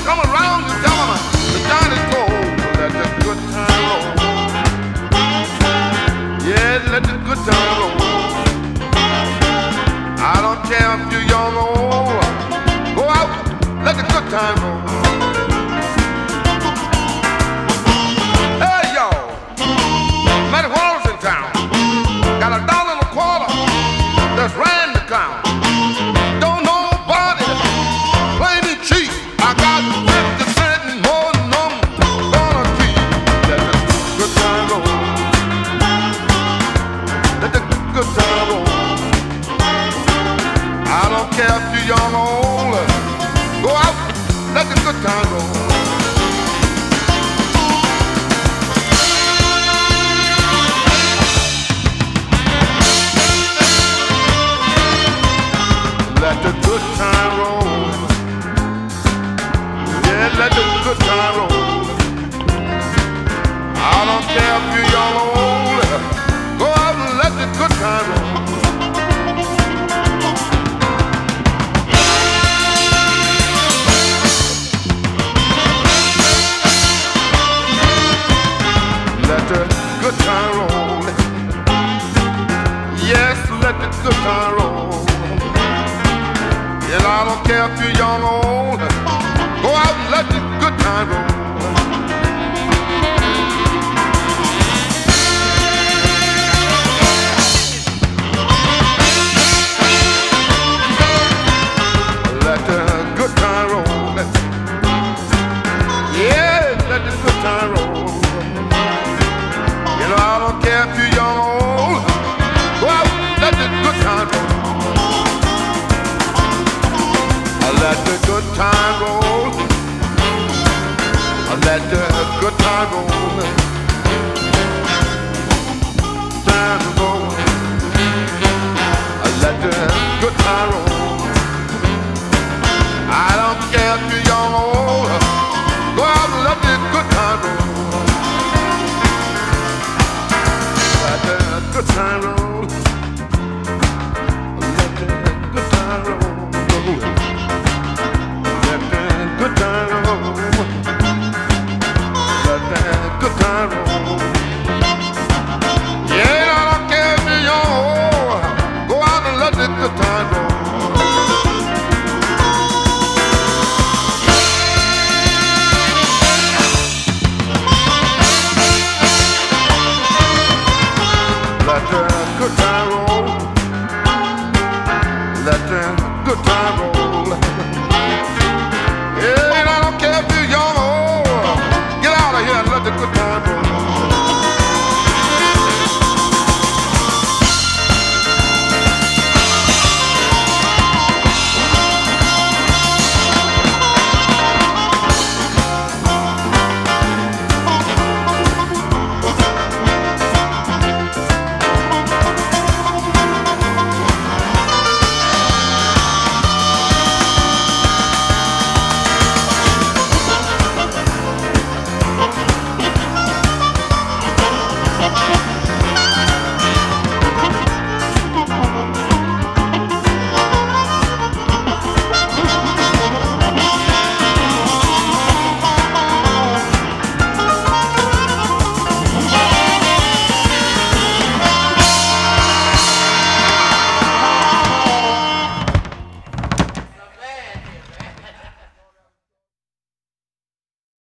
come around and tell them the joint is cold. Let the good time roll. Yeah, let the good time roll. I don't care if you're young or old. Go out, let the good time roll. Hey, y'all, Matty Walls in town. Got $1.25 that's ran the town. Don't nobody play me cheap. I got 50 cents more than I'm gonna keep. Let the good time roll. Let the good time roll. I don't care if you're young or old. Go out, let the good time roll. Let the good time roll. Yeah, let the good time roll. I don't care if you're young or old. Go out and let the good time roll. Let the good time roll. Yes, let the good time roll. And I don't care if you're young or old. Go out and let the good time roll. Let the good time roll. Yeah, let the good time roll. You know, I don't care if you're young or old. Go out and let the good time roll. Let the good time roll. Let the good time roll.